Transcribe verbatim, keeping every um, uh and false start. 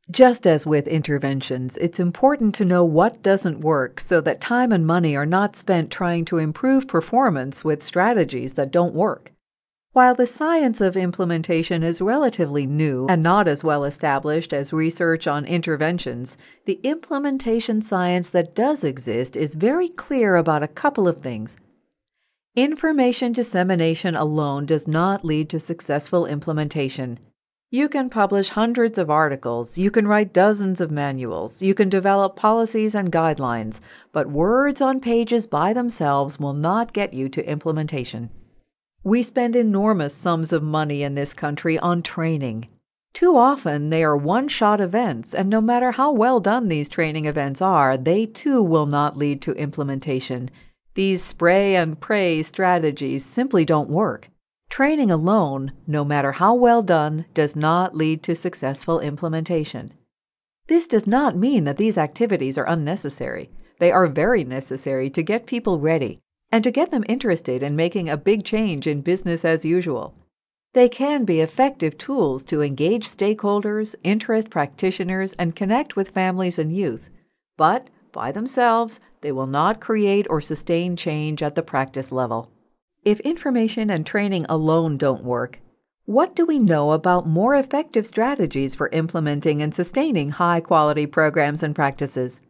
Just as with interventions, it's important to know what doesn't work so that time and money are not spent trying to improve performance with strategies that don't work. While the science of implementation is relatively new and not as well established as research on interventions, the implementation science that does exist is very clear about a couple of things. Information dissemination alone does not lead to successful implementation. You can publish hundreds of articles, you can write dozens of manuals, you can develop policies and guidelines, but words on pages by themselves will not get you to implementation. We spend enormous sums of money in this country on training. Too often, they are one-shot events, and no matter how well done these training events are, they too will not lead to implementation. These spray and pray strategies simply don't work. Training alone, no matter how well done, does not lead to successful implementation. This does not mean that these activities are unnecessary. They are very necessary to get people ready and to get them interested in making a big change in business as usual. They can be effective tools to engage stakeholders, interest practitioners, and connect with families and youth. But, by themselves, they will not create or sustain change at the practice level. If information and training alone don't work, what do we know about more effective strategies for implementing and sustaining high-quality programs and practices?